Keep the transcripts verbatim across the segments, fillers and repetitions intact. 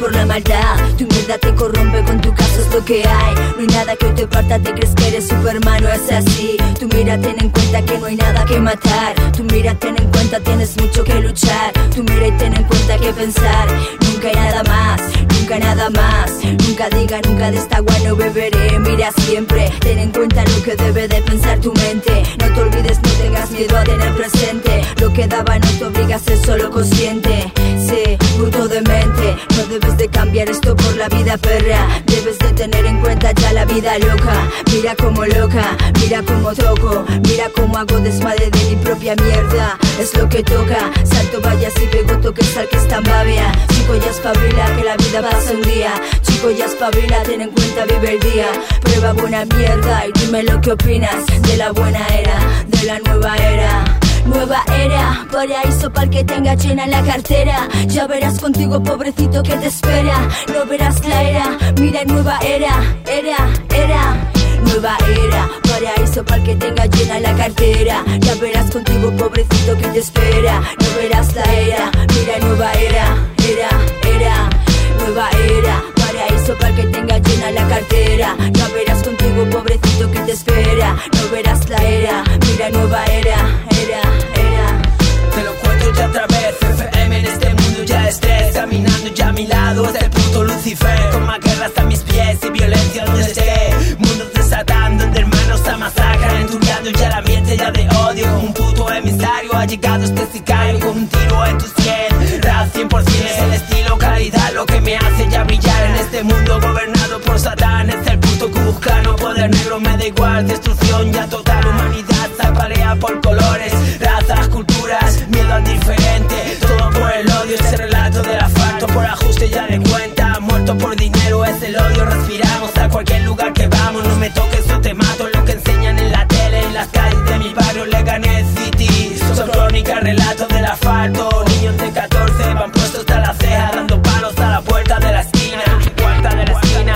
por la maldad. Tu mierda te corrompe, con tu caso es lo que hay. No hay nada que hoy te parta, te crees que eres Superman, no es así. Tu mira, ten en cuenta que no hay nada que matar. Tu mira, ten en cuenta, tienes mucho que luchar. Tu mira y ten en cuenta que pensar. Nunca hay nada más, nunca nada más. Nunca diga nunca de esta agua no beberé. Mira siempre, ten en cuenta lo que debe de pensar tu mente. No te olvides, no tengas miedo a tener presente. Lo que daba no te obliga a ser solo consciente. Sé, bruto de mente, no debes de cambiar esto por la vida perra. Debes de tener en cuenta ya la vida loca. Mira como loca, mira como toco. Mira como hago desmadre de mi propia mierda. Es lo que toca, salto vallas y pego toques al que está en babia. Chico ya espabila, que la vida pasa un día. Chico ya espabila, ten en cuenta, vive el día. Prueba buena mierda y dime lo que opinas de la buena era, de la nueva era. Nueva era, paraíso pa'l que tenga llena la cartera. Ya verás contigo, pobrecito, que te espera. No verás la era, mira nueva era, era, era. Nueva era, paraíso pa'l que tenga llena la cartera. Ya verás contigo, pobrecito, que te espera. No verás la era, mira nueva era, era, era. Nueva era, paraíso pa'l que tenga llena la cartera. Ya verás contigo, pobrecito, que te espera. No verás la era, mira nueva era, era, era. Te lo cuento ya otra vez, F M en este mundo ya estrés. Caminando ya a mi lado es el puto Lucifer. Con más guerras a mis pies y violencia donde esté. Mundos de Satán donde hermanos se masacran. Enturbiando ya el ambiente ya de odio. Como un puto emisario ha llegado este sicario. Con un tiro en tu cien, rap cien por cien. Es el estilo, calidad lo que me hace ya brillar. En este mundo gobernado por Satán. Es el puto cubujano, poder negro me da igual. Destrucción ya total, humanidad se aparea por colores, razas, culturas, miedo al diferente. Todo por el odio, ese relato del asfalto por ajuste ya de cuenta. Muerto por dinero es el odio, respiramos a cualquier lugar que vamos. No me toques o te mato, lo que enseñan en la tele, en las calles de mi barrio, Leganés City. Son crónicas, relatos del asfalto. Niños de catorce van puestos a la ceja, dando palos a la puerta de la esquina. Puerta de la esquina,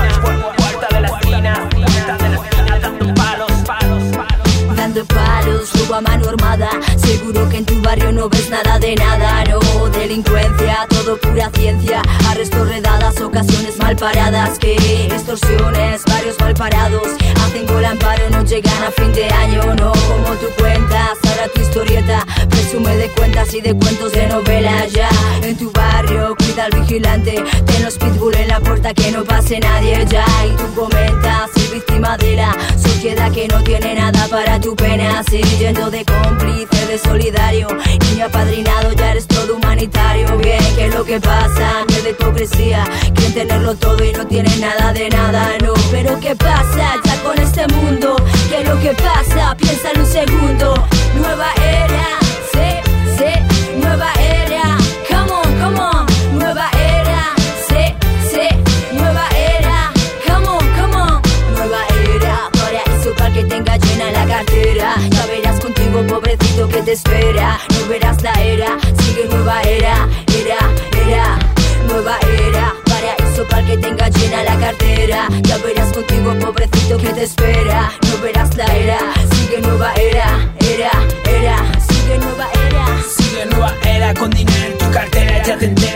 puerta de la esquina, puerta de la esquina, dando palos, palos, palos. Dando palos, robo a mano armada. Seguro que en tu barrio no ves nada de nada, no. Delincuencia, todo pura ciencia. Arrestos, redadas, ocasiones mal paradas. Que extorsiones, varios mal parados. Hacen gol amparo, no llegan a fin de año, no. Como tú cuentas, ahora tu historieta. Presume de cuentas y de cuentos de novela. Ya en tu barrio, cuida al vigilante. Ten los pitbull en la puerta, que no pase nadie ya. Y tú comentas, soy víctima de la sociedad que no tiene nada para tu pena. Sí, yendo de cómplice, de solidario. Niño apadrinado, ya eres todo humanitario. Bien, ¿qué es lo que pasa? Miedo de hipocresía. Quieren tenerlo todo y no tienen nada de nada, no. Pero ¿qué pasa ya con este mundo? ¿Qué es lo que pasa? Piénsalo un segundo. Nueva era, sí, sí, nueva era. Come on, come on. Nueva era, sí, sí, nueva era. Come on, come on. Nueva era, paraíso para que tenga llena la cartera. Ya verás contigo, pobrecito, que te espera. No verás la era, sigue nueva era, era, era. Nueva era, paraíso para que tenga llena la cartera. Ya verás contigo, pobrecito, que te espera. No verás la era, sigue nueva era, era, era. Sigue nueva era, sigue nueva era con dinero en tu cartera. Ya te enteras